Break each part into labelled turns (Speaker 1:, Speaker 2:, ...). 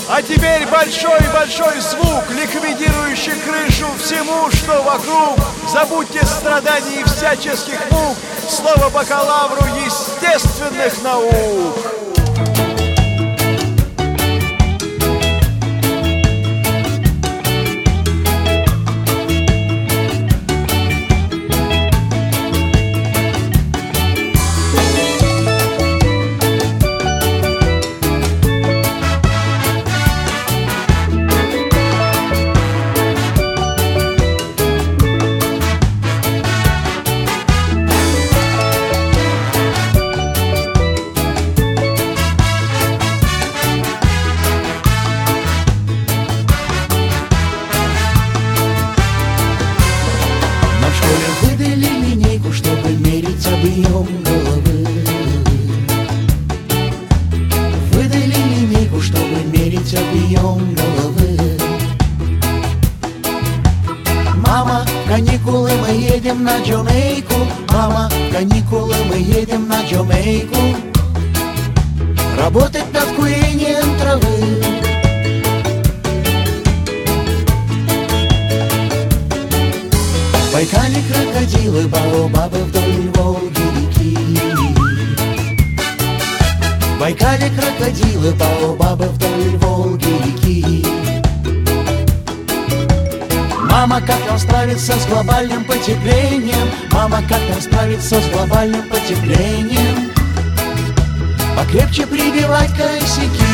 Speaker 1: А теперь большой-большой звук, ликвидирующий крышу всему, что вокруг. Забудьте страданий и всяческих мук. Слово бакалавру естественных наук.
Speaker 2: Объем головы. Выдали линейку, чтобы мерить объем головы. Мама, каникулы, мы едем на Джамайку. Мама, каникулы, мы едем на Джамайку. Работать над курением травы. В Байкале крокодилы, баобабы вдоль Волги реки. В Байкале крокодилы, баобабы вдоль Волги реки. Мама, как нам справиться с глобальным потеплением? Мама, как нам справиться с глобальным потеплением? Покрепче прибивать косяки.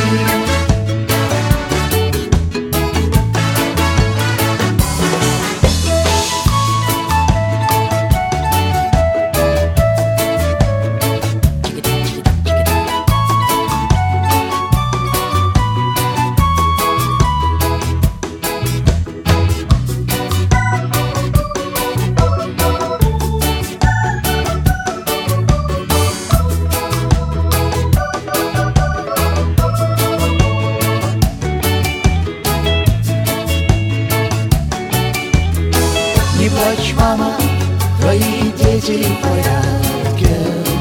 Speaker 2: Не плачь, мама, твои дети в порядке.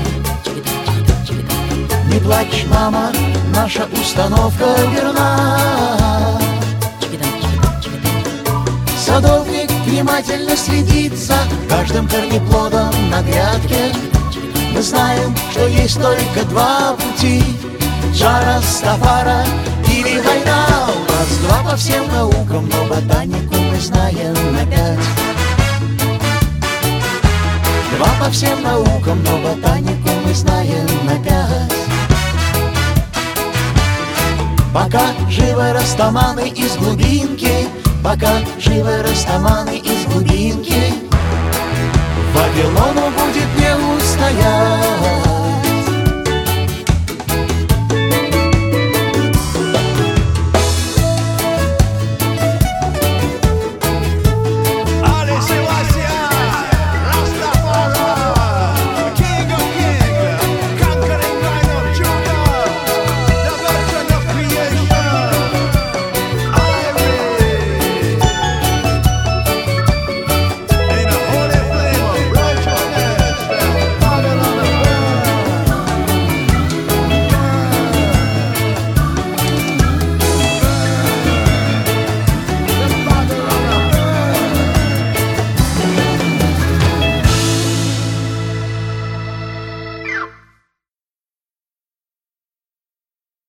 Speaker 2: Не плачь, мама, наша установка верна. Садовник внимательно следит за каждым корнеплодом на грядке. Мы знаем, что есть только два пути: Джа Растафара или война. У нас два по всем наукам, но ботанику мы знаем на 5. Два по всем наукам, но ботанику мы знаем на 5. Пока живы растаманы из глубинки, пока живы растаманы из глубинки, Вавилону будет не устоять.